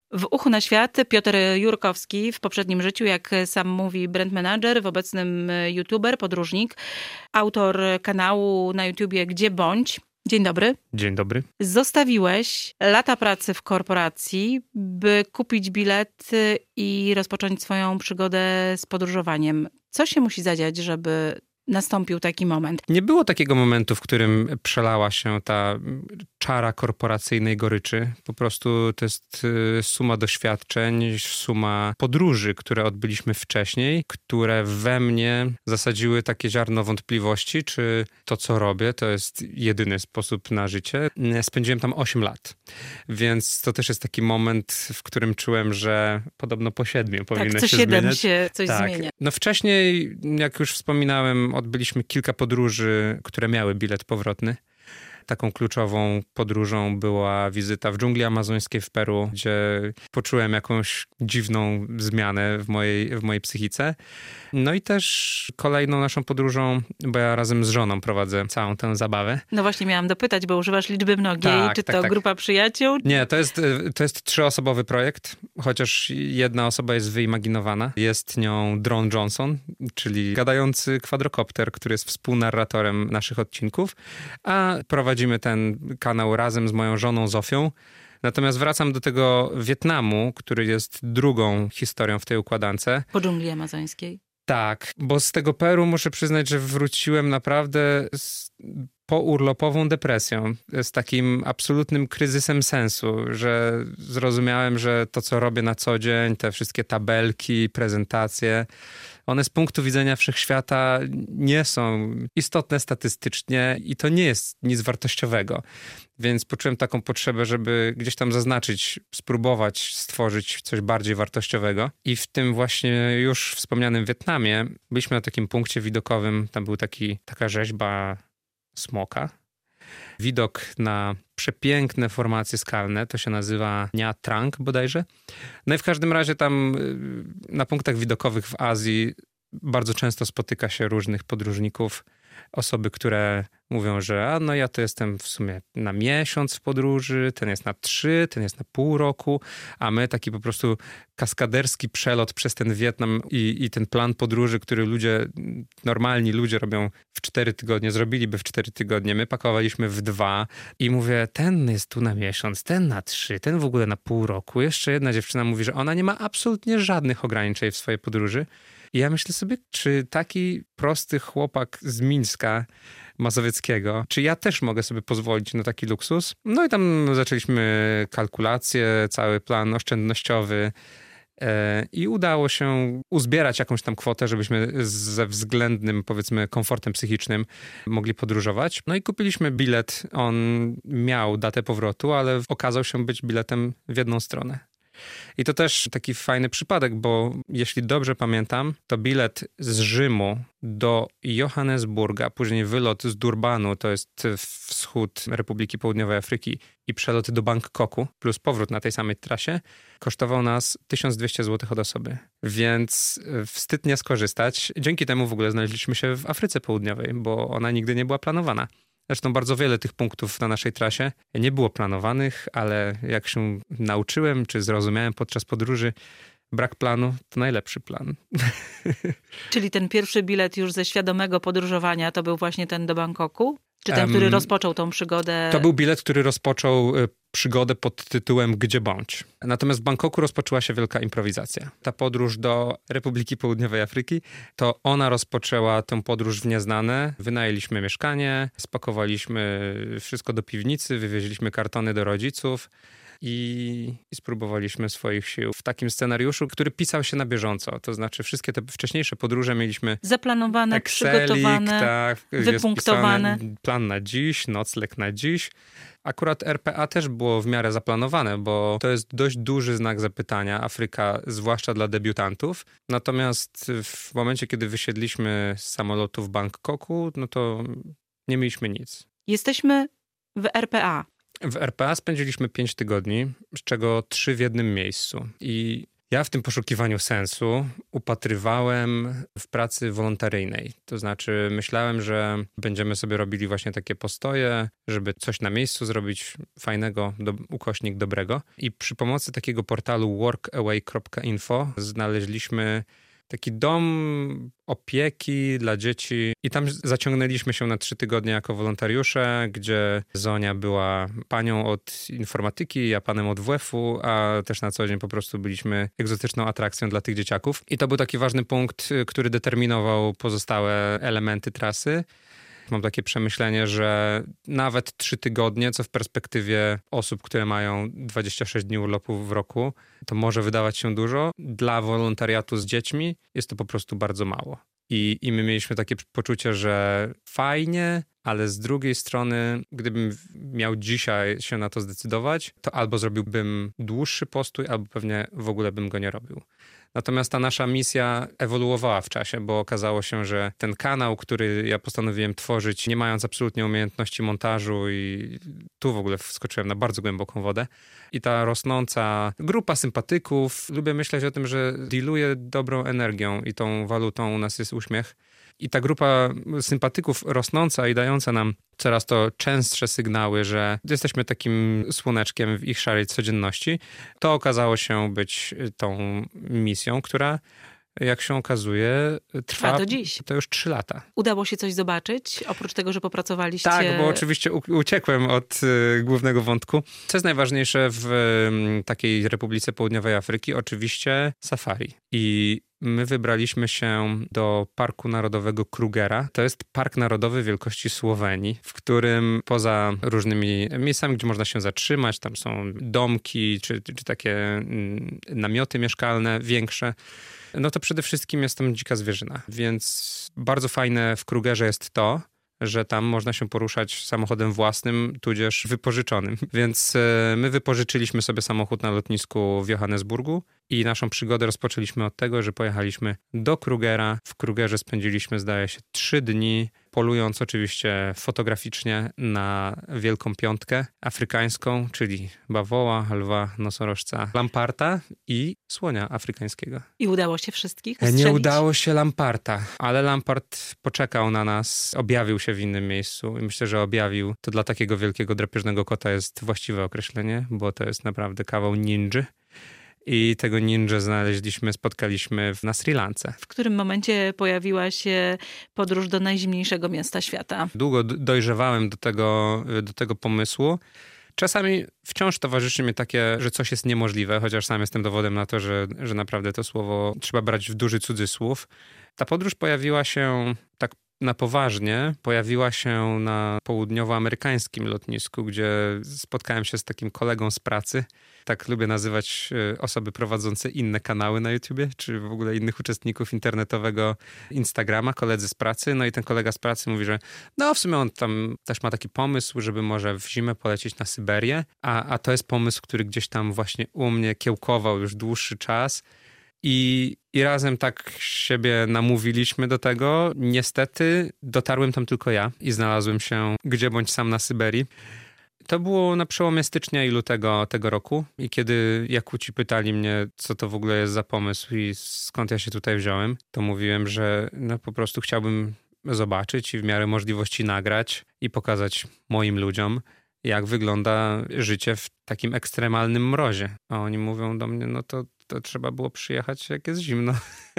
W Uchu na świat Piotr Jurkowski, w poprzednim życiu, jak sam mówi, brand manager, w obecnym youtuber, podróżnik, autor kanału na YouTubie Gdzie Bądź. Dzień dobry. Dzień dobry. Zostawiłeś lata pracy w korporacji, by kupić bilet i rozpocząć swoją przygodę z podróżowaniem. Co się musi zadziać, żeby nastąpił taki moment? Nie było takiego momentu, w którym przelała się ta czara korporacyjnej goryczy. Po prostu to jest suma doświadczeń, suma podróży, które odbyliśmy wcześniej, które we mnie zasadziły takie ziarno wątpliwości, czy to, co robię, to jest jedyny sposób na życie. Spędziłem tam 8 lat, więc to też jest taki moment, w którym czułem, że podobno po 7 powinno się zmieniać. Co 7 się coś zmienia. No wcześniej, jak już wspominałem, odbyliśmy kilka podróży, które miały bilet powrotny. Taką kluczową podróżą była wizyta w dżungli amazońskiej w Peru, gdzie poczułem jakąś dziwną zmianę w mojej psychice. No i też kolejną naszą podróżą, bo ja razem z żoną prowadzę całą tę zabawę. No właśnie miałam dopytać, bo używasz liczby mnogiej. Czy to grupa przyjaciół? Nie, to jest 3-osobowy projekt, chociaż jedna osoba jest wyimaginowana. Jest nią Drone Johnson, czyli gadający kwadrokopter, który jest współnarratorem naszych odcinków, a prowadzimy ten kanał razem z moją żoną Zofią. Natomiast wracam do tego Wietnamu, który jest drugą historią w tej układance. Po dżungli amazońskiej. Tak, bo z tego Peru muszę przyznać, że wróciłem naprawdę z pourlopową depresją, z takim absolutnym kryzysem sensu, że zrozumiałem, że to, co robię na co dzień, te wszystkie tabelki, prezentacje, one z punktu widzenia wszechświata nie są istotne statystycznie i to nie jest nic wartościowego. Więc poczułem taką potrzebę, żeby gdzieś tam zaznaczyć, spróbować stworzyć coś bardziej wartościowego. I w tym właśnie już wspomnianym Wietnamie byliśmy na takim punkcie widokowym. Tam był taka rzeźba smoka. Widok na przepiękne formacje skalne, to się nazywa Nha Trang bodajże. No i w każdym razie tam na punktach widokowych w Azji bardzo często spotyka się różnych podróżników, osoby, które mówią, że ja to jestem w sumie na miesiąc w podróży, ten jest na 3, ten jest na pół roku, a my taki po prostu kaskaderski przelot przez ten Wietnam i ten plan podróży, który normalni ludzie robią w 4 tygodnie, zrobiliby w 4 tygodnie. My pakowaliśmy w 2 i mówię, ten jest tu na miesiąc, ten na 3, ten w ogóle na pół roku. Jeszcze jedna dziewczyna mówi, że ona nie ma absolutnie żadnych ograniczeń w swojej podróży. I ja myślę sobie, czy taki prosty chłopak z Mińska mazowieckiego, czy ja też mogę sobie pozwolić na taki luksus? No i tam zaczęliśmy kalkulacje, cały plan oszczędnościowy i udało się uzbierać jakąś tam kwotę, żebyśmy ze względnym, powiedzmy, komfortem psychicznym mogli podróżować. No i kupiliśmy bilet. On miał datę powrotu, ale okazał się być biletem w jedną stronę. I to też taki fajny przypadek, bo jeśli dobrze pamiętam, to bilet z Rzymu do Johannesburga, później wylot z Durbanu, to jest wschód Republiki Południowej Afryki, i przelot do Bangkoku, plus powrót na tej samej trasie, kosztował nas 1200 zł od osoby. Więc wstyd nie skorzystać. Dzięki temu w ogóle znaleźliśmy się w Afryce Południowej, bo ona nigdy nie była planowana. Zresztą bardzo wiele tych punktów na naszej trasie nie było planowanych, ale jak się nauczyłem, czy zrozumiałem podczas podróży, brak planu to najlepszy plan. Czyli ten pierwszy bilet już ze świadomego podróżowania to był właśnie ten do Bangkoku? Czy ten, który rozpoczął tą przygodę? To był bilet, który rozpoczął przygodę pod tytułem Gdzie Bądź. Natomiast w Bangkoku rozpoczęła się wielka improwizacja. Ta podróż do Republiki Południowej Afryki, to ona rozpoczęła tę podróż w nieznane. Wynajęliśmy mieszkanie, spakowaliśmy wszystko do piwnicy, wywieźliśmy kartony do rodziców i spróbowaliśmy swoich sił w takim scenariuszu, który pisał się na bieżąco. To znaczy wszystkie te wcześniejsze podróże mieliśmy zaplanowane, Excelik, przygotowane, tak, wypunktowane. Plan na dziś, nocleg na dziś. Akurat RPA też było w miarę zaplanowane, bo to jest dość duży znak zapytania, Afryka, zwłaszcza dla debiutantów. Natomiast w momencie, kiedy wysiedliśmy z samolotu w Bangkoku, no to nie mieliśmy nic. Jesteśmy w RPA. W RPA spędziliśmy 5 tygodni, z czego 3 w jednym miejscu. I Ja w tym poszukiwaniu sensu upatrywałem w pracy wolontaryjnej. To znaczy myślałem, że będziemy sobie robili właśnie takie postoje, żeby coś na miejscu zrobić fajnego, ukośnik dobrego. I przy pomocy takiego portalu workaway.info znaleźliśmy taki dom opieki dla dzieci i tam zaciągnęliśmy się na 3 tygodnie jako wolontariusze, gdzie Zonia była panią od informatyki, ja panem od WF-u, a też na co dzień po prostu byliśmy egzotyczną atrakcją dla tych dzieciaków. I to był taki ważny punkt, który determinował pozostałe elementy trasy. Mam takie przemyślenie, że nawet 3 tygodnie, co w perspektywie osób, które mają 26 dni urlopu w roku, to może wydawać się dużo. Dla wolontariatu z dziećmi jest to po prostu bardzo mało. I my mieliśmy takie poczucie, że fajnie, ale z drugiej strony, gdybym miał dzisiaj się na to zdecydować, to albo zrobiłbym dłuższy postój, albo pewnie w ogóle bym go nie robił. Natomiast ta nasza misja ewoluowała w czasie, bo okazało się, że ten kanał, który ja postanowiłem tworzyć, nie mając absolutnie umiejętności montażu i tu w ogóle wskoczyłem na bardzo głęboką wodę. I ta rosnąca grupa sympatyków, lubię myśleć o tym, że dealuje dobrą energią i tą walutą u nas jest uśmiech. I ta grupa sympatyków rosnąca i dająca nam coraz to częstsze sygnały, że jesteśmy takim słoneczkiem w ich szarej codzienności, to okazało się być tą misją, która, jak się okazuje, trwa do dziś. To już 3 lata. Udało się coś zobaczyć, oprócz tego, że popracowaliście? Tak, bo oczywiście uciekłem od głównego wątku. Co jest najważniejsze w takiej Republice Południowej Afryki? Oczywiście safari. I my wybraliśmy się do Parku Narodowego Krugera. To jest park narodowy wielkości Słowenii, w którym poza różnymi miejscami, gdzie można się zatrzymać, tam są domki czy takie namioty mieszkalne większe, no to przede wszystkim jest tam dzika zwierzyna. Więc bardzo fajne w Krugerze jest to, że tam można się poruszać samochodem własnym, tudzież wypożyczonym. Więc my wypożyczyliśmy sobie samochód na lotnisku w Johannesburgu i naszą przygodę rozpoczęliśmy od tego, że pojechaliśmy do Krugera. W Krugerze spędziliśmy, zdaje się, 3 dni, polując oczywiście fotograficznie na wielką piątkę afrykańską, czyli bawoła, lwa, nosorożca, lamparta i słonia afrykańskiego. I udało się wszystkich ustrzelić? Nie udało się lamparta, ale lampart poczekał na nas, objawił się w innym miejscu i myślę, że objawił. To dla takiego wielkiego drapieżnego kota jest właściwe określenie, bo to jest naprawdę kawał ninży. I tego ninja spotkaliśmy na Sri Lance. W którym momencie pojawiła się podróż do najzimniejszego miasta świata? Długo dojrzewałem do tego pomysłu. Czasami wciąż towarzyszy mi takie, że coś jest niemożliwe, chociaż sam jestem dowodem na to, że naprawdę to słowo trzeba brać w duży cudzysłów. Ta podróż pojawiła się tak na poważnie, pojawiła się na południowoamerykańskim lotnisku, gdzie spotkałem się z takim kolegą z pracy. Tak lubię nazywać osoby prowadzące inne kanały na YouTubie, czy w ogóle innych uczestników internetowego Instagrama, koledzy z pracy. No i ten kolega z pracy mówi, że no w sumie on tam też ma taki pomysł, żeby może w zimę polecieć na Syberię, a to jest pomysł, który gdzieś tam właśnie u mnie kiełkował już dłuższy czas. I razem tak siebie namówiliśmy do tego. Niestety dotarłem tam tylko ja i znalazłem się gdzie bądź sam na Syberii. To było na przełomie stycznia i lutego tego roku. I kiedy Jakuci pytali mnie, co to w ogóle jest za pomysł i skąd ja się tutaj wziąłem, to mówiłem, że no po prostu chciałbym zobaczyć i w miarę możliwości nagrać i pokazać moim ludziom, jak wygląda życie w takim ekstremalnym mrozie. A oni mówią do mnie, no to trzeba było przyjechać, jak jest zimno.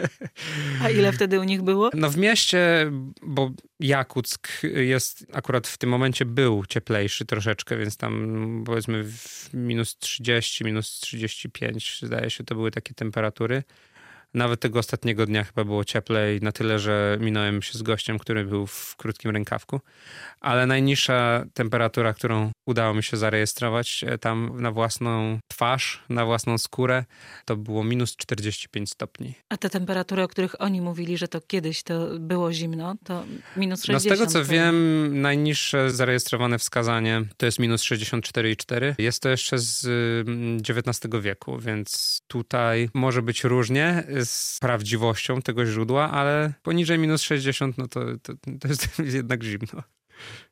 A ile wtedy u nich było? No w mieście, bo Jakuck jest, akurat w tym momencie był cieplejszy troszeczkę, więc tam powiedzmy w -30, -35, zdaje się, to były takie temperatury. Nawet tego ostatniego dnia chyba było cieplej, na tyle, że minąłem się z gościem, który był w krótkim rękawku. Ale najniższa temperatura, którą udało mi się zarejestrować tam na własną twarz, na własną skórę, to było -45 stopni. A te temperatury, o których oni mówili, że to kiedyś to było zimno, to -60? No z tego co wiem, najniższe zarejestrowane wskazanie to jest -64,4. Jest to jeszcze z XIX wieku, więc tutaj może być różnie z prawdziwością tego źródła, ale poniżej -60, no to jest jednak zimno.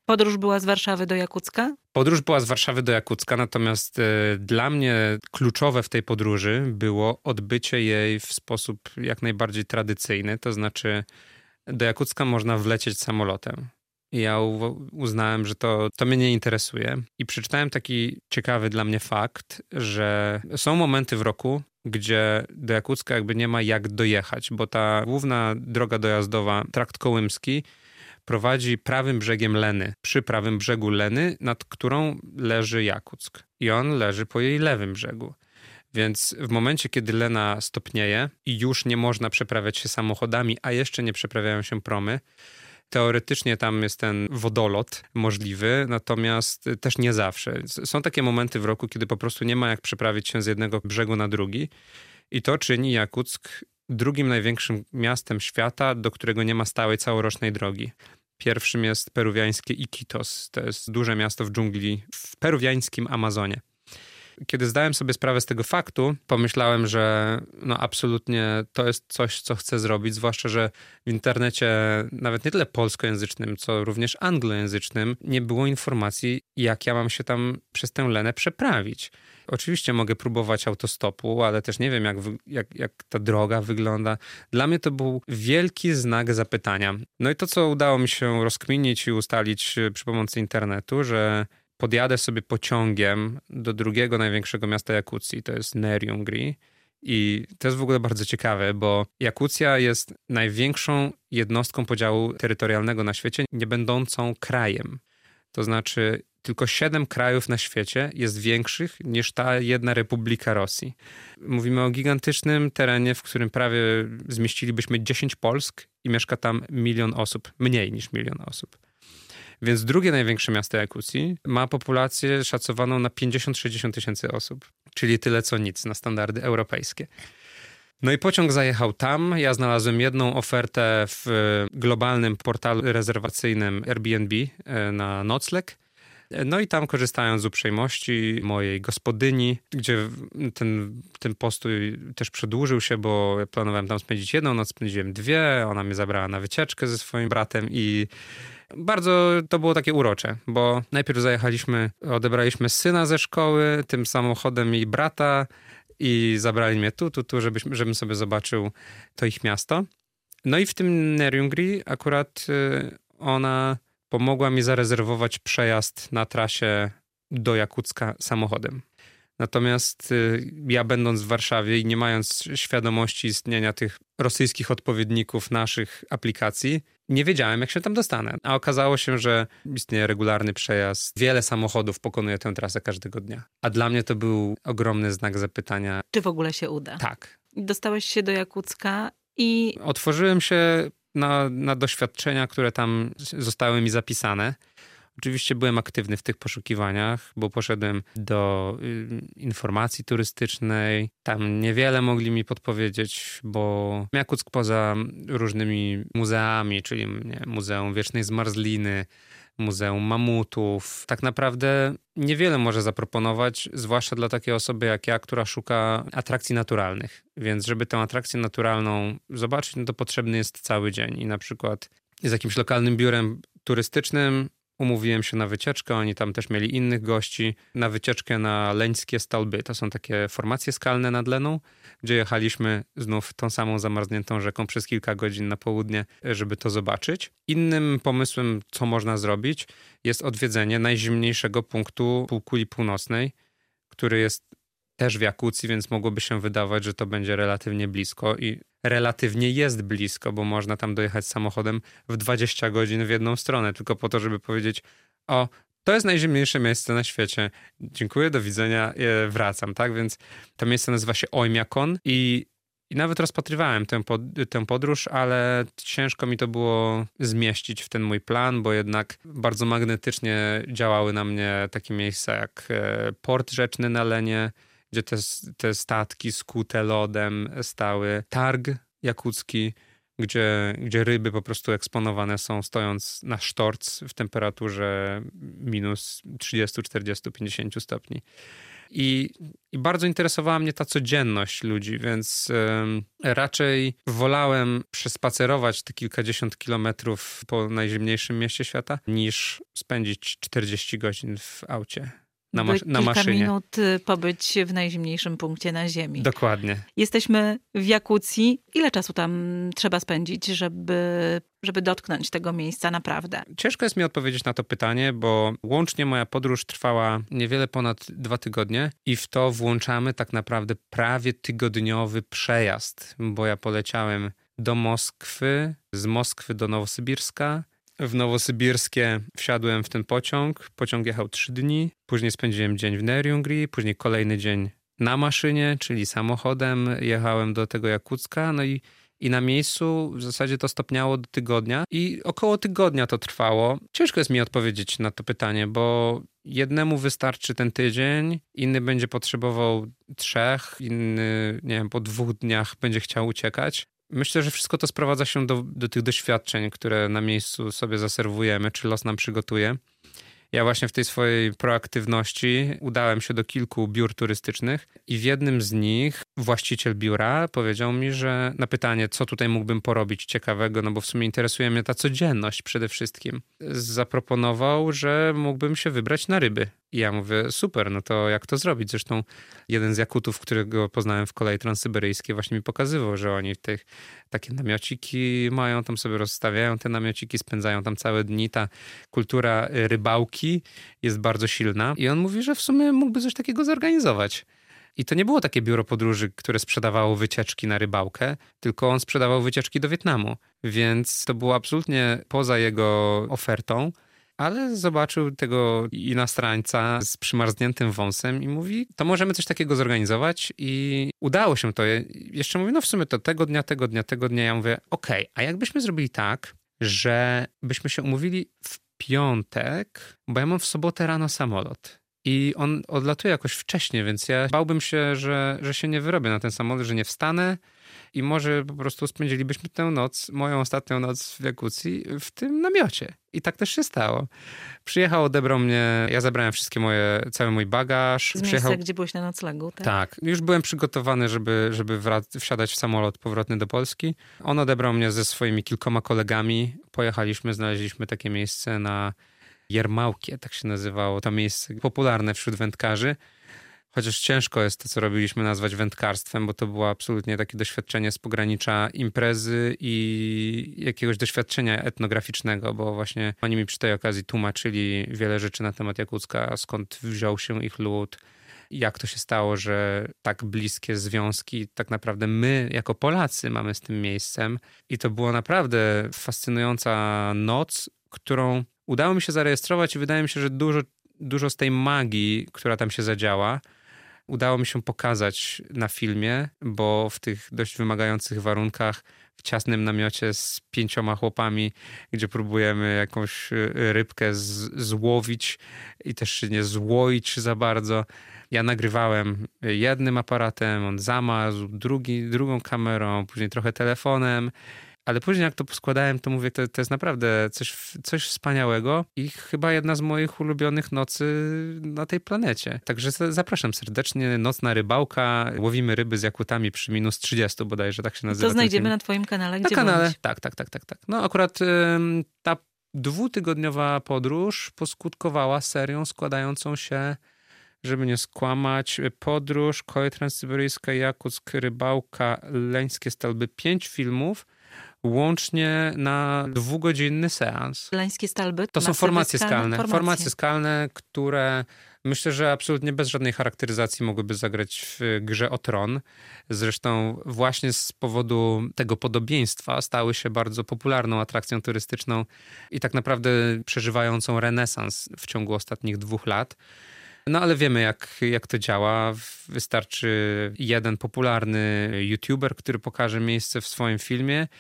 Podróż była z Warszawy do Jakucka? Podróż była z Warszawy do Jakucka, natomiast dla mnie kluczowe w tej podróży było odbycie jej w sposób jak najbardziej tradycyjny, to znaczy do Jakucka można wlecieć samolotem. I ja uznałem, że to mnie nie interesuje. I przeczytałem taki ciekawy dla mnie fakt, że są momenty w roku, gdzie do Jakucka jakby nie ma jak dojechać, bo ta główna droga dojazdowa, trakt kołymski, prowadzi prawym brzegiem Leny, przy prawym brzegu Leny, nad którą leży Jakuck. I on leży po jej lewym brzegu. Więc w momencie, kiedy Lena stopnieje i już nie można przeprawiać się samochodami, a jeszcze nie przeprawiają się promy, teoretycznie tam jest ten wodolot możliwy, natomiast też nie zawsze. Są takie momenty w roku, kiedy po prostu nie ma jak przeprawić się z jednego brzegu na drugi i to czyni Jakuck drugim największym miastem świata, do którego nie ma stałej całorocznej drogi. Pierwszym jest peruwiańskie Iquitos. To jest duże miasto w dżungli w peruwiańskim Amazonie. Kiedy zdałem sobie sprawę z tego faktu, pomyślałem, że absolutnie to jest coś, co chcę zrobić, zwłaszcza, że w internecie, nawet nie tyle polskojęzycznym, co również anglojęzycznym, nie było informacji, jak ja mam się tam przez tę Lenę przeprawić. Oczywiście mogę próbować autostopu, ale też nie wiem, jak ta droga wygląda. Dla mnie to był wielki znak zapytania. No i to, co udało mi się rozkminić i ustalić przy pomocy internetu, że podjadę sobie pociągiem do drugiego największego miasta Jakucji, to jest Neriungri. I to jest w ogóle bardzo ciekawe, bo Jakucja jest największą jednostką podziału terytorialnego na świecie, nie będącą krajem. To znaczy tylko 7 krajów na świecie jest większych niż ta jedna republika Rosji. Mówimy o gigantycznym terenie, w którym prawie zmieścilibyśmy 10 Polsk i mieszka tam 1 milion osób, mniej niż 1 milion osób. Więc drugie największe miasto Jakucji ma populację szacowaną na 50-60 tysięcy osób, czyli tyle co nic na standardy europejskie. No i pociąg zajechał tam. Ja znalazłem jedną ofertę w globalnym portalu rezerwacyjnym Airbnb na nocleg. No i tam, korzystając z uprzejmości mojej gospodyni, gdzie ten postój też przedłużył się, bo planowałem tam spędzić jedną noc, spędziłem 2. Ona mnie zabrała na wycieczkę ze swoim bratem i bardzo to było takie urocze, bo najpierw odebraliśmy syna ze szkoły, tym samochodem jej brata i zabrali mnie tu, żebym sobie zobaczył to ich miasto. No i w tym Neriungri akurat ona pomogła mi zarezerwować przejazd na trasie do Jakucka samochodem. Natomiast ja będąc w Warszawie i nie mając świadomości istnienia tych rosyjskich odpowiedników naszych aplikacji, nie wiedziałem, jak się tam dostanę. A okazało się, że istnieje regularny przejazd. Wiele samochodów pokonuje tę trasę każdego dnia. A dla mnie to był ogromny znak zapytania. Czy w ogóle się uda? Tak. Dostałeś się do Jakucka i... Otworzyłem się na doświadczenia, które tam zostały mi zapisane. Oczywiście byłem aktywny w tych poszukiwaniach, bo poszedłem do informacji turystycznej. Tam niewiele mogli mi podpowiedzieć, bo Jakuck poza różnymi muzeami, czyli Muzeum Wiecznej Zmarzliny, Muzeum Mamutów, tak naprawdę niewiele może zaproponować, zwłaszcza dla takiej osoby jak ja, która szuka atrakcji naturalnych. Więc żeby tę atrakcję naturalną zobaczyć, to potrzebny jest cały dzień. I na przykład z jakimś lokalnym biurem turystycznym umówiłem się na wycieczkę, oni tam też mieli innych gości, na wycieczkę na Leńskie Stolby. To są takie formacje skalne nad Leną, gdzie jechaliśmy znów tą samą zamarzniętą rzeką przez kilka godzin na południe, żeby to zobaczyć. Innym pomysłem, co można zrobić, jest odwiedzenie najzimniejszego punktu półkuli północnej, który jest też w Jakucji, więc mogłoby się wydawać, że to będzie relatywnie blisko i relatywnie jest blisko, bo można tam dojechać samochodem w 20 godzin w jedną stronę, tylko po to, żeby powiedzieć: o, to jest najzimniejsze miejsce na świecie. Dziękuję, do widzenia, wracam, tak? Więc to miejsce nazywa się Oymyakon i nawet rozpatrywałem tę podróż, ale ciężko mi to było zmieścić w ten mój plan, bo jednak bardzo magnetycznie działały na mnie takie miejsca jak port rzeczny na Lenie, gdzie te statki skute lodem stały. Targ jakucki, gdzie ryby po prostu eksponowane są stojąc na sztorc w temperaturze minus 30, 40, 50 stopni. I bardzo interesowała mnie ta codzienność ludzi, więc raczej wolałem przespacerować te kilkadziesiąt kilometrów po najzimniejszym mieście świata, niż spędzić 40 godzin w aucie. Na maszynie. Kilka minut pobyć w najzimniejszym punkcie na Ziemi. Dokładnie. Jesteśmy w Jakucji. Ile czasu tam trzeba spędzić, żeby dotknąć tego miejsca naprawdę? Ciężko jest mi odpowiedzieć na to pytanie, bo łącznie moja podróż trwała niewiele ponad 2 tygodnie i w to włączamy tak naprawdę prawie tygodniowy przejazd, bo ja poleciałem do Moskwy, z Moskwy do Nowosybirska. W Nowosybirskie wsiadłem w ten pociąg. Pociąg jechał 3 dni. Później spędziłem dzień w Neriungri, później kolejny dzień na maszynie, czyli samochodem. Jechałem do tego Jakucka, no i na miejscu w zasadzie to stopniało do tygodnia i około tygodnia to trwało. Ciężko jest mi odpowiedzieć na to pytanie, bo jednemu wystarczy ten tydzień, inny będzie potrzebował 3, inny, nie wiem, po 2 dniach będzie chciał uciekać. Myślę, że wszystko to sprowadza się do tych doświadczeń, które na miejscu sobie zaserwujemy, czy los nam przygotuje. Ja właśnie w tej swojej proaktywności udałem się do kilku biur turystycznych i w jednym z nich właściciel biura powiedział mi, że na pytanie, co tutaj mógłbym porobić ciekawego, no bo w sumie interesuje mnie ta codzienność przede wszystkim, zaproponował, że mógłbym się wybrać na ryby. I ja mówię, super, no to jak to zrobić? Zresztą jeden z Jakutów, którego poznałem w kolei transsyberyjskiej, właśnie mi pokazywał, że oni takie namiociki mają, tam sobie rozstawiają te namiociki, spędzają tam całe dni. Ta kultura rybałki jest bardzo silna. I on mówi, że w sumie mógłby coś takiego zorganizować. I to nie było takie biuro podróży, które sprzedawało wycieczki na rybałkę, tylko on sprzedawał wycieczki do Wietnamu. Więc to było absolutnie poza jego ofertą. Ale zobaczył tego inastrańca z przymarzniętym wąsem i mówi, to możemy coś takiego zorganizować i udało się to. Jeszcze mówi, no w sumie to tego dnia. Ja mówię, okej, a jakbyśmy zrobili tak, że byśmy się umówili w piątek, bo ja mam w sobotę rano samolot. I on odlatuje jakoś wcześnie, więc ja bałbym się, że się nie wyrobię na ten samolot, że nie wstanę i może po prostu spędzilibyśmy tę noc, moją ostatnią noc w Jakucji, w tym namiocie. I tak też się stało. Przyjechał, odebrał mnie, ja zabrałem cały mój bagaż. Z miejsca, gdzie byłeś na noclegu, tak? Tak. Już byłem przygotowany, żeby wsiadać w samolot powrotny do Polski. On odebrał mnie ze swoimi kilkoma kolegami. Pojechaliśmy, znaleźliśmy takie miejsce na Jermałkie, tak się nazywało. To miejsce popularne wśród wędkarzy. Chociaż ciężko jest to, co robiliśmy, nazwać wędkarstwem, bo to było absolutnie takie doświadczenie z pogranicza imprezy i jakiegoś doświadczenia etnograficznego, bo właśnie oni mi przy tej okazji tłumaczyli wiele rzeczy na temat Jakucka, skąd wziął się ich lud, jak to się stało, że tak bliskie związki tak naprawdę my jako Polacy mamy z tym miejscem. I to była naprawdę fascynująca noc, którą udało mi się zarejestrować i wydaje mi się, że dużo z tej magii, która tam się zadziała, udało mi się pokazać na filmie, bo w tych dość wymagających warunkach, w ciasnym namiocie z 5 chłopami, gdzie próbujemy jakąś rybkę złowić i też się nie złoić za bardzo. Ja nagrywałem jednym aparatem, on zamazł, drugą kamerą, później trochę telefonem. Ale później jak to poskładałem, to mówię, to jest naprawdę coś wspaniałego i chyba jedna z moich ulubionych nocy na tej planecie. Także zapraszam serdecznie. Nocna rybałka. Łowimy ryby z Jakutami przy minus 30 bodajże, tak się nazywa. To znajdziemy na twoim kanale, gdzie na kanale. byłeś? Tak. No akurat ta 2-tygodniowa podróż poskutkowała serią składającą się, żeby nie skłamać, podróż, kolej transsyberyjska, Jakuck, rybałka, Leńskie Stalby, 5 filmów, łącznie na 2-godzinny seans. Leńskie Stalby? To są formacje skalne. Formacje skalne, które myślę, że absolutnie bez żadnej charakteryzacji mogłyby zagrać w grze o Tron. Zresztą właśnie z powodu tego podobieństwa stały się bardzo popularną atrakcją turystyczną i tak naprawdę przeżywającą renesans w ciągu ostatnich 2 lat. No ale wiemy, jak to działa. Wystarczy jeden popularny youtuber, który pokaże miejsce w swoim filmie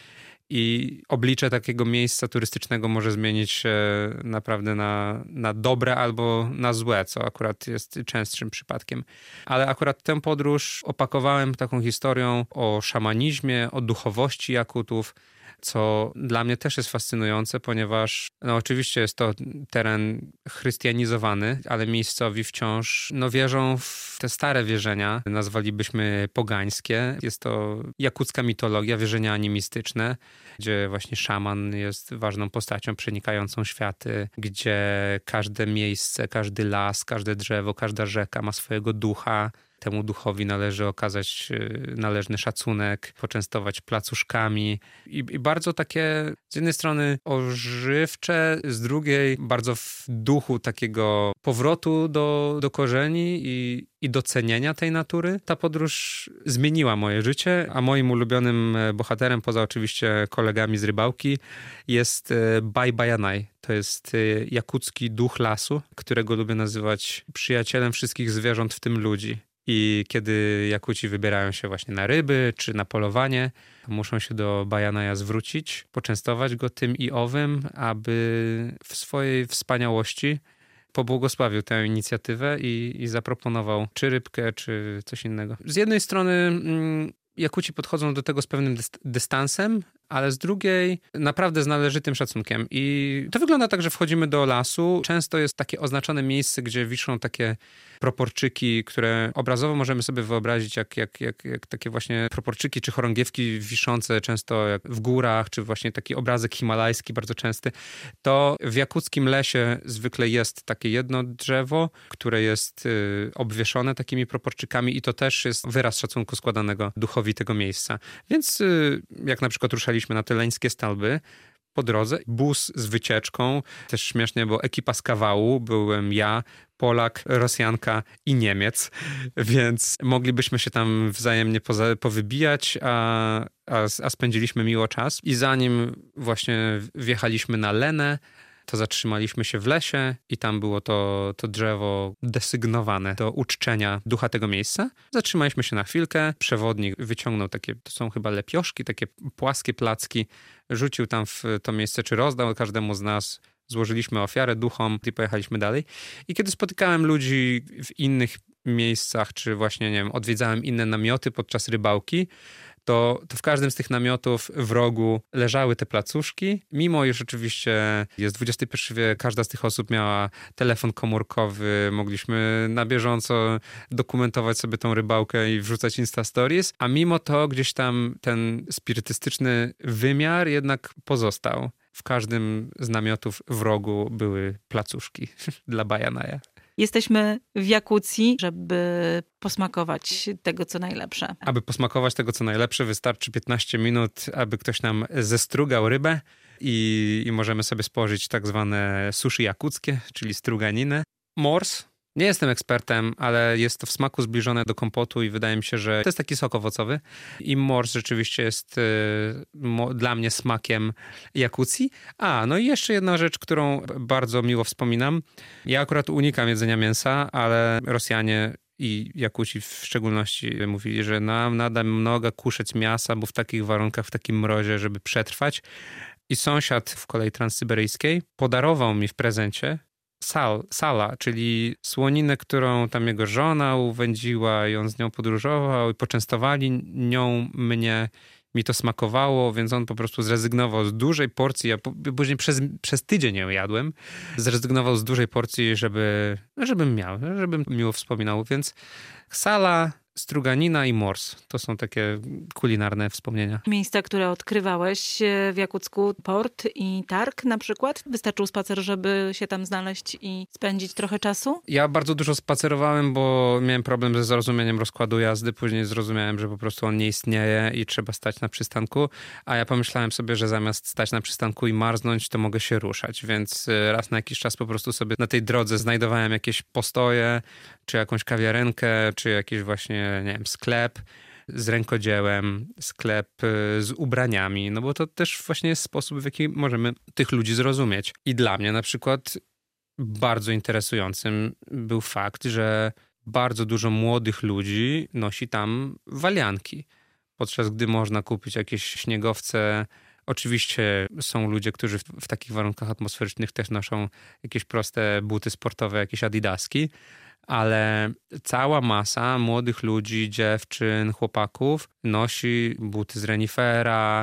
i oblicze takiego miejsca turystycznego może zmienić się naprawdę na dobre albo na złe, co akurat jest częstszym przypadkiem. Ale akurat tę podróż opakowałem taką historią o szamanizmie, o duchowości Jakutów, co dla mnie też jest fascynujące, ponieważ oczywiście jest to teren chrystianizowany, ale miejscowi wciąż wierzą w te stare wierzenia, nazwalibyśmy pogańskie. Jest to jakucka mitologia, wierzenia animistyczne, gdzie właśnie szaman jest ważną postacią przenikającą światy, gdzie każde miejsce, każdy las, każde drzewo, każda rzeka ma swojego ducha. Temu duchowi należy okazać należny szacunek, poczęstować placuszkami i bardzo takie z jednej strony ożywcze, z drugiej bardzo w duchu takiego powrotu do korzeni i docenienia tej natury. Ta podróż zmieniła moje życie, a moim ulubionym bohaterem, poza oczywiście kolegami z rybałki, jest Bai Bajanaj. To jest jakucki duch lasu, którego lubię nazywać przyjacielem wszystkich zwierząt, w tym ludzi. I kiedy Jakuci wybierają się właśnie na ryby czy na polowanie, muszą się do Bajanaja zwrócić, poczęstować go tym i owym, aby w swojej wspaniałości pobłogosławił tę inicjatywę i zaproponował czy rybkę, czy coś innego. Z jednej strony Jakuci podchodzą do tego z pewnym dystansem, ale z drugiej naprawdę z należytym szacunkiem. I to wygląda tak, że wchodzimy do lasu. Często jest takie oznaczone miejsce, gdzie wiszą takie proporczyki, które obrazowo możemy sobie wyobrazić jak takie właśnie proporczyki czy chorągiewki wiszące często jak w górach, czy właśnie taki obrazek himalajski bardzo częsty. To w jakuckim lesie zwykle jest takie jedno drzewo, które jest obwieszone takimi proporczykami i to też jest wyraz szacunku składanego duchowi tego miejsca. Więc jak na przykład ruszaliśmy na te leńskie stalby, po drodze bus z wycieczką, też śmiesznie, bo ekipa z kawału, byłem ja, Polak, Rosjanka i Niemiec, więc moglibyśmy się tam wzajemnie powybijać, a spędziliśmy miło czas. I zanim właśnie wjechaliśmy na Lenę, to zatrzymaliśmy się w lesie i tam było to drzewo desygnowane do uczczenia ducha tego miejsca. Zatrzymaliśmy się na chwilkę, przewodnik wyciągnął takie, to są chyba lepioszki, takie płaskie placki, rzucił tam w to miejsce, czy rozdał każdemu z nas. Złożyliśmy ofiarę duchom i pojechaliśmy dalej. I kiedy spotykałem ludzi w innych miejscach, czy właśnie, nie wiem, odwiedzałem inne namioty podczas rybałki, to w każdym z tych namiotów w rogu leżały te placuszki. Mimo iż oczywiście jest XXI wiek, każda z tych osób miała telefon komórkowy, mogliśmy na bieżąco dokumentować sobie tą rybałkę i wrzucać Insta Stories, a mimo to gdzieś tam ten spirytystyczny wymiar jednak pozostał. W każdym z namiotów w rogu były placuszki dla Bajanaja. Jesteśmy w Jakucji, żeby posmakować tego, co najlepsze. Aby posmakować tego, co najlepsze, wystarczy 15 minut, aby ktoś nam zestrugał rybę i możemy sobie spożyć tak zwane sushi jakuckie, czyli struganinę. Mors. Nie jestem ekspertem, ale jest to w smaku zbliżone do kompotu i wydaje mi się, że to jest taki sok owocowy. I mors rzeczywiście jest dla mnie smakiem Jakucji. No i jeszcze jedna rzecz, którą bardzo miło wspominam. Ja akurat unikam jedzenia mięsa, ale Rosjanie i Jakuci w szczególności mówili, że nam nada mnoga kuszeć mięsa, bo w takich warunkach, w takim mrozie, żeby przetrwać. I sąsiad w kolei transsyberyjskiej podarował mi w prezencie sala, czyli słoninę, którą tam jego żona uwędziła i on z nią podróżował i poczęstowali nią mnie. Mi to smakowało, więc on po prostu zrezygnował z dużej porcji. Ja później przez tydzień ją jadłem. Zrezygnował z dużej porcji, żebym miło wspominał. Więc sala, struganina i mors. To są takie kulinarne wspomnienia. Miejsca, które odkrywałeś w Jakucku, port i targ na przykład? Wystarczył spacer, żeby się tam znaleźć i spędzić trochę czasu? Ja bardzo dużo spacerowałem, bo miałem problem ze zrozumieniem rozkładu jazdy. Później zrozumiałem, że po prostu on nie istnieje i trzeba stać na przystanku. A ja pomyślałem sobie, że zamiast stać na przystanku i marznąć, to mogę się ruszać. Więc raz na jakiś czas po prostu sobie na tej drodze znajdowałem jakieś postoje, czy jakąś kawiarenkę, czy jakiś właśnie, nie wiem, sklep z rękodziełem, sklep z ubraniami, no bo to też właśnie jest sposób, w jaki możemy tych ludzi zrozumieć. I dla mnie na przykład bardzo interesującym był fakt, że bardzo dużo młodych ludzi nosi tam walianki, podczas gdy można kupić jakieś śniegowce. Oczywiście są ludzie, którzy w takich warunkach atmosferycznych też noszą jakieś proste buty sportowe, jakieś adidaski, ale cała masa młodych ludzi, dziewczyn, chłopaków nosi buty z renifera,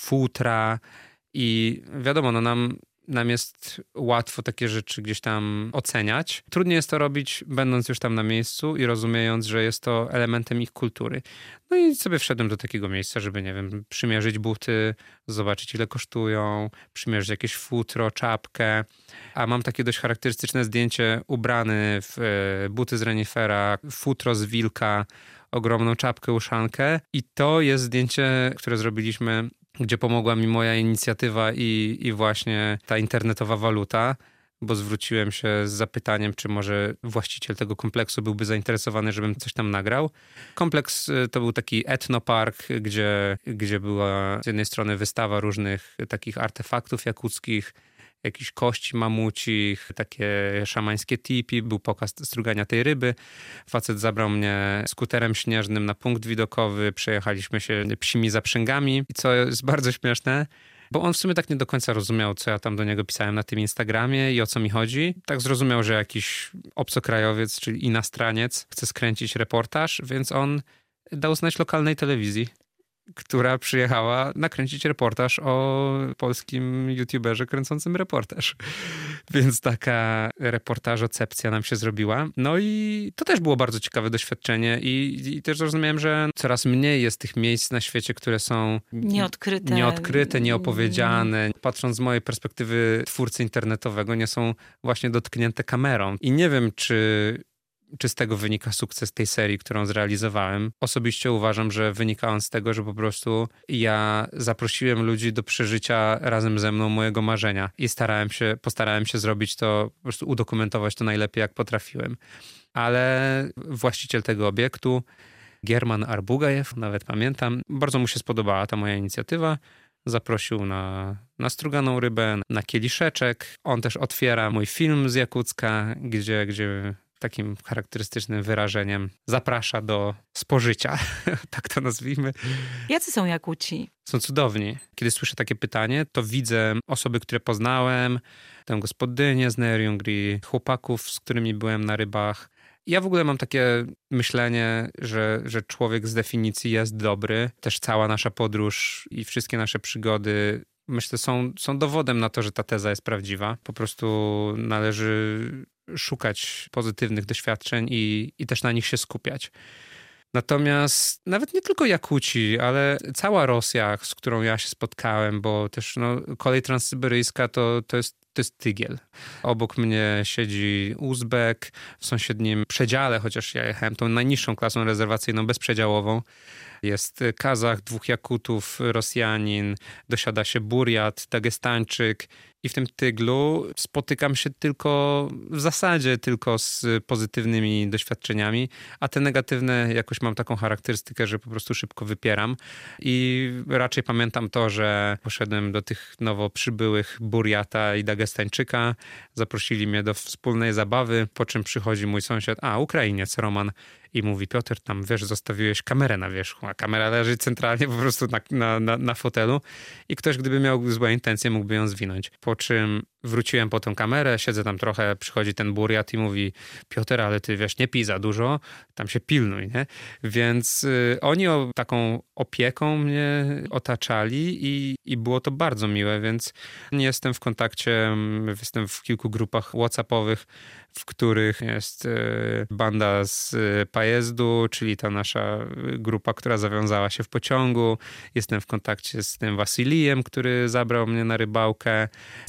futra i wiadomo, nam jest łatwo takie rzeczy gdzieś tam oceniać. Trudniej jest to robić, będąc już tam na miejscu i rozumiejąc, że jest to elementem ich kultury. No i sobie wszedłem do takiego miejsca, żeby, nie wiem, przymierzyć buty, zobaczyć ile kosztują, przymierzyć jakieś futro, czapkę. A mam takie dość charakterystyczne zdjęcie ubrany w buty z renifera, futro z wilka, ogromną czapkę, uszankę. I to jest zdjęcie, które zrobiliśmy, gdzie pomogła mi moja inicjatywa i właśnie ta internetowa waluta, bo zwróciłem się z zapytaniem, czy może właściciel tego kompleksu byłby zainteresowany, żebym coś tam nagrał. Kompleks to był taki etnopark, gdzie była z jednej strony wystawa różnych takich artefaktów jakuckich, jakieś kości mamucich, takie szamańskie tipi, był pokaz strugania tej ryby. Facet zabrał mnie skuterem śnieżnym na punkt widokowy, przejechaliśmy się psimi zaprzęgami i co jest bardzo śmieszne, bo on w sumie tak nie do końca rozumiał, co ja tam do niego pisałem na tym Instagramie i o co mi chodzi. Tak zrozumiał, że jakiś obcokrajowiec, czyli inastraniec chce skręcić reportaż, więc on dał znać lokalnej telewizji, która przyjechała nakręcić reportaż o polskim youtuberze kręcącym reportaż. Więc taka reportażocepcja nam się zrobiła. No i to też było bardzo ciekawe doświadczenie i też zrozumiałem, że coraz mniej jest tych miejsc na świecie, które są nieodkryte, nieopowiedziane. Patrząc z mojej perspektywy twórcy internetowego, nie są właśnie dotknięte kamerą. I nie wiem, czy z tego wynika sukces tej serii, którą zrealizowałem. Osobiście uważam, że wynika on z tego, że po prostu ja zaprosiłem ludzi do przeżycia razem ze mną mojego marzenia i postarałem się zrobić to, po prostu udokumentować to najlepiej, jak potrafiłem. Ale właściciel tego obiektu, German Arbugajew, nawet pamiętam, bardzo mu się spodobała ta moja inicjatywa. Zaprosił na struganą rybę, na kieliszeczek. On też otwiera mój film z Jakucka, gdzie takim charakterystycznym wyrażeniem zaprasza do spożycia, tak to nazwijmy. Jacy są Jakuci? Są cudowni. Kiedy słyszę takie pytanie, to widzę osoby, które poznałem, tę gospodynię z Nerjungri, chłopaków, z którymi byłem na rybach. Ja w ogóle mam takie myślenie, że człowiek z definicji jest dobry. Też cała nasza podróż i wszystkie nasze przygody, myślę, są dowodem na to, że ta teza jest prawdziwa. Po prostu należy szukać pozytywnych doświadczeń i też na nich się skupiać. Natomiast nawet nie tylko Jakuci, ale cała Rosja, z którą ja się spotkałem, bo też kolej transsyberyjska to jest tygiel. Obok mnie siedzi Uzbek, w sąsiednim przedziale, chociaż ja jechałem tą najniższą klasą rezerwacyjną, bezprzedziałową. Jest Kazach, 2 Jakutów, Rosjanin, dosiada się Burjat, Dagestańczyk i w tym tyglu spotykam się w zasadzie tylko z pozytywnymi doświadczeniami, a te negatywne jakoś mam taką charakterystykę, że po prostu szybko wypieram i raczej pamiętam to, że poszedłem do tych nowo przybyłych Burjata i Dagestańczyka, zaprosili mnie do wspólnej zabawy, po czym przychodzi mój sąsiad, Ukrainiec Roman, i mówi: Piotr, tam wiesz, zostawiłeś kamerę na wierzchu, a kamera leży centralnie po prostu na fotelu i ktoś, gdyby miał złe intencje, mógłby ją zwinąć. Po czym wróciłem po tą kamerę, siedzę tam trochę, przychodzi ten Burjat i mówi: Piotr, ale ty wiesz, nie pij za dużo, tam się pilnuj, nie? Więc oni taką opieką mnie otaczali i było to bardzo miłe, więc nie jestem w kontakcie, jestem w kilku grupach WhatsAppowych, w których jest banda z Pajezdu, czyli ta nasza grupa, która zawiązała się w pociągu. Jestem w kontakcie z tym Wasilijem, który zabrał mnie na rybałkę,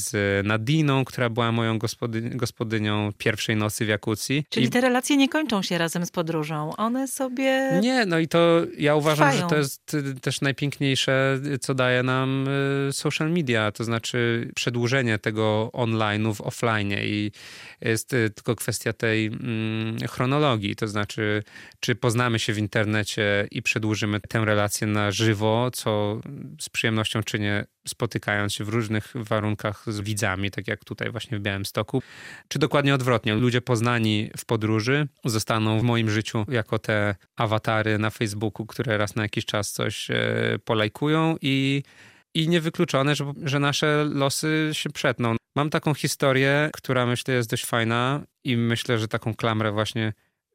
z Nadiną, która była moją gospodynią pierwszej nocy w Jakucji. Czyli te relacje nie kończą się razem z podróżą. One sobie Nie, no i to ja uważam, trwają. że to jest też najpiękniejsze, co daje nam social media, to znaczy przedłużenie tego online'u w offline'ie i jest tylko kwestia tej chronologii, to znaczy czy poznamy się w internecie i przedłużymy tę relację na żywo, co z przyjemnością czynię, spotykając się w różnych warunkach z widzami, tak jak tutaj właśnie w Białymstoku, czy dokładnie odwrotnie. Ludzie poznani w podróży zostaną w moim życiu jako te awatary na Facebooku, które raz na jakiś czas coś polajkują i niewykluczone, że nasze losy się przetną. Mam taką historię, która myślę jest dość fajna i myślę, że taką klamrę właśnie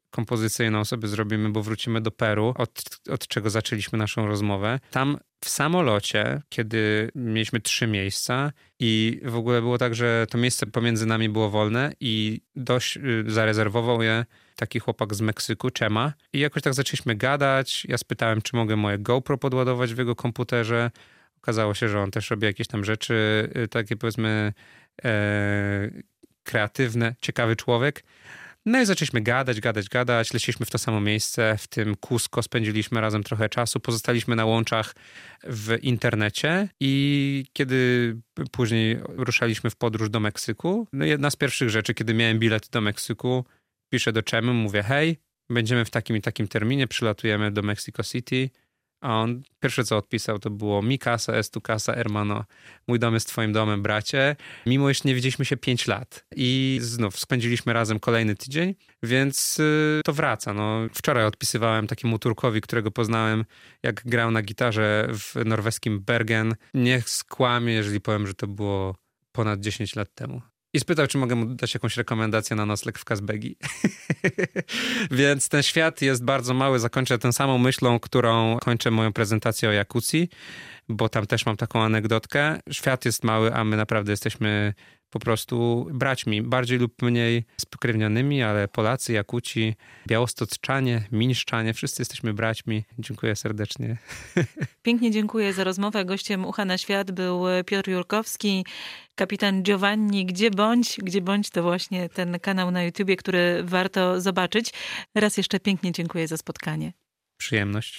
kompozycyjną sobie zrobimy, bo wrócimy do Peru, od czego zaczęliśmy naszą rozmowę. Tam w samolocie, kiedy mieliśmy 3 miejsca i w ogóle było tak, że to miejsce pomiędzy nami było wolne i dość zarezerwował je taki chłopak z Meksyku, Chema. I jakoś tak zaczęliśmy gadać. Ja spytałem, czy mogę moje GoPro podładować w jego komputerze. Okazało się, że on też robi jakieś tam rzeczy, takie powiedzmy kreatywne, ciekawy człowiek. No i zaczęliśmy gadać. Leciliśmy w to samo miejsce, w tym Cusco, spędziliśmy razem trochę czasu. Pozostaliśmy na łączach w internecie i kiedy później ruszaliśmy w podróż do Meksyku, no jedna z pierwszych rzeczy, kiedy miałem bilet do Meksyku, piszę do Czemy, mówię, hej, będziemy w takim i takim terminie, przylatujemy do Mexico City. A on pierwsze co odpisał to było mi casa, es tu casa, hermano. Mój dom jest twoim domem, bracie. Mimo iż nie widzieliśmy się 5 lat. I znów spędziliśmy razem kolejny tydzień, więc to wraca. No, wczoraj odpisywałem takiemu Turkowi, którego poznałem, jak grał na gitarze w norweskim Bergen. Niech skłamie, jeżeli powiem, że to było ponad 10 lat temu. I spytał, czy mogę mu dać jakąś rekomendację na nocleg w Kazbegi. Więc ten świat jest bardzo mały. Zakończę tą samą myślą, którą kończę moją prezentację o Jakucji, bo tam też mam taką anegdotkę. Świat jest mały, a my naprawdę jesteśmy po prostu braćmi, bardziej lub mniej spokrewnionymi, ale Polacy, Jakuci, Białostoczanie, Mińszczanie, wszyscy jesteśmy braćmi. Dziękuję serdecznie. Pięknie dziękuję za rozmowę. Gościem Ucha na Świat był Piotr Jurkowski, kapitan Giovanni. Gdzie bądź to właśnie ten kanał na YouTubie, który warto zobaczyć. Raz jeszcze pięknie dziękuję za spotkanie. Przyjemność.